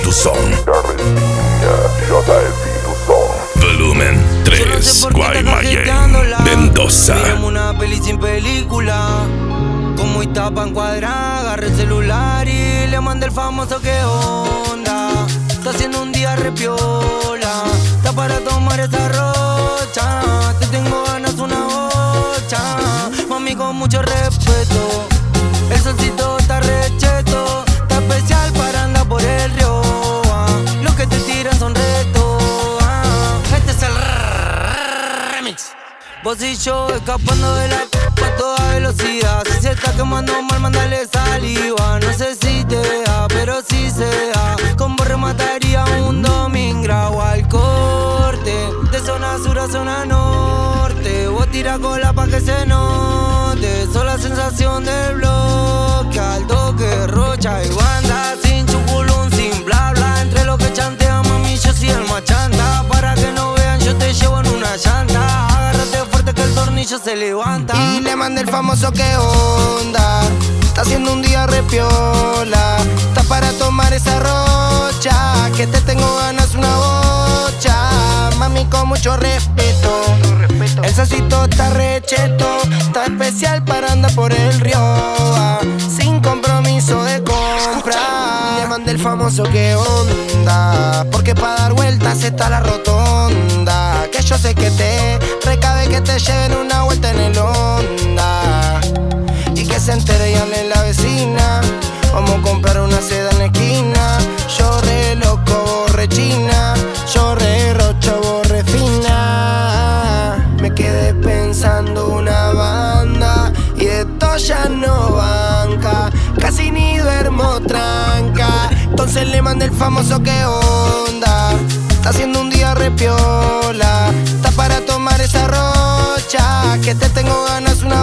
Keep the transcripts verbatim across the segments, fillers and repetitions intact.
Espírito Som. La Reseña, J Espírito Som. Volumen tres, Guaymallén, Mendoza. Miremos una peli sin película. Como está pa' encuadrar, agarré el celular y le mandé el famoso que onda. Está haciendo un día repiola. Está para tomar esa rocha. Te tengo ganas una bocha. Mami, con mucho respeto. El solcito está recheto. Está especial para andar por el río. Ah, los que te tiran son retos. Ah, este es el remix. Vos y yo escapando de la a toda velocidad. Si se está quemando mal, mándale saliva. No sé si te da, pero si se da. Con vos remataría un domingo al corte. De zona sur a zona norte. Vos tira cola pa' que se note. Son la sensación del bloque. Al toque, rocha y banda. Sin chuculún, sin bla bla. Entre lo que chantea, mami, yo soy el machanta. Para que no vean, yo te llevo en una llanta. Agárrate fuerte que el tornillo se levanta. Y le mandé el famoso que onda. Está haciendo un día repiola. Está para tomar esa rocha. Que te tengo ganas una bocha. Mami, con mucho respeto. El salsito está recheto. Está especial para andar por el río. Ah, sin compromiso de compra. Y le mandé el famoso que onda. Porque pa' dar vueltas está la rotonda. Que yo sé que te recabe que te lleven una vuelta en el Honda. Y que se entere y hable la vecina. Vamos a comprar una seda en la esquina. Yo re loco, vos re china. Yo re rocho, vos re fina. Me quedé pensando una banda. Y esto ya no banca. Casi ni duermo tranca. Entonces le mandé el famoso que onda. Está haciendo un día repiola. Está para tomar esa rocha. Que te tengo ganas una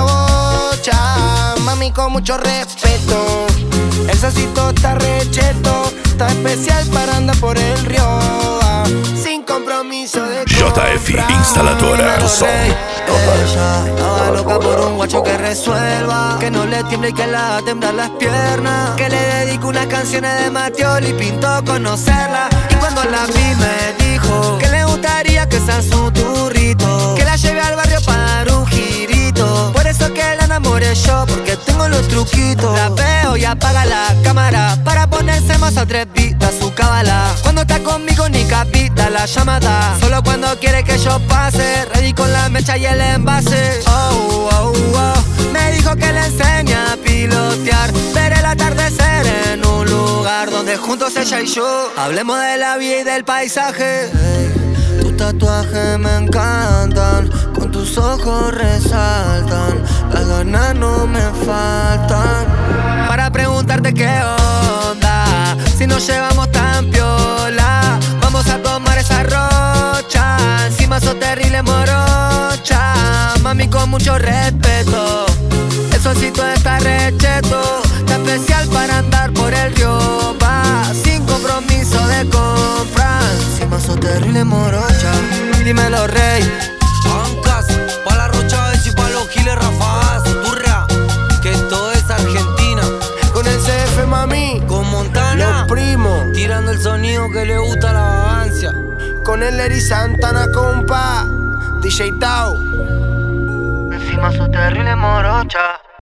bocha. Mami, con mucho respeto. El salsito está recheto. Está especial para andar por el río. Ah, sin compromiso de J F Instaladora do Som. Ella estaba loca por un guacho que resuelva. Que no le tiemble y que le haga temblar las piernas. Que le dedico unas canciones de Matiol y pintó conocerla. Y cuando la vi me dijo que le gustaría que sea su turrito. Que la lleve al barrio para dar un girito. Por eso que la enamoré yo, porque tengo los truquitos. La veo y apaga la cámara para ponerse más atrevida su cábala. Cuando está conmigo ni capita la llamada. Solo cuando quiere que yo pase, ready con la mecha y el envase. Oh, oh, oh. Me dijo que le enseña a pilotear. Ver el atardecer en un lugar donde juntos ella y yo hablemos de la vida y del paisaje. Hey, tus tatuajes me encantan, con tus ojos resaltan. Las ganas no me faltan para preguntarte qué onda. Si nos llevamos tan piola, vamos a tomar esa rocha. Encima sos terrible morocha. Mami, con mucho respeto. El solcito está recheto. Está especial para andar por el río. Va sin compromiso de compra. Encima sos terrible morocha. Dímelo, rey. Bancas, pa' la rocha y pa' los giles Rafa, Turra. Que todo es Argentina. Con el C F, mami. Con Montana. Los primos. Tirando el sonido que le gusta a la vagancia. Con el Eri Santana, compa. D J Tao. Encima sos terrible morocha.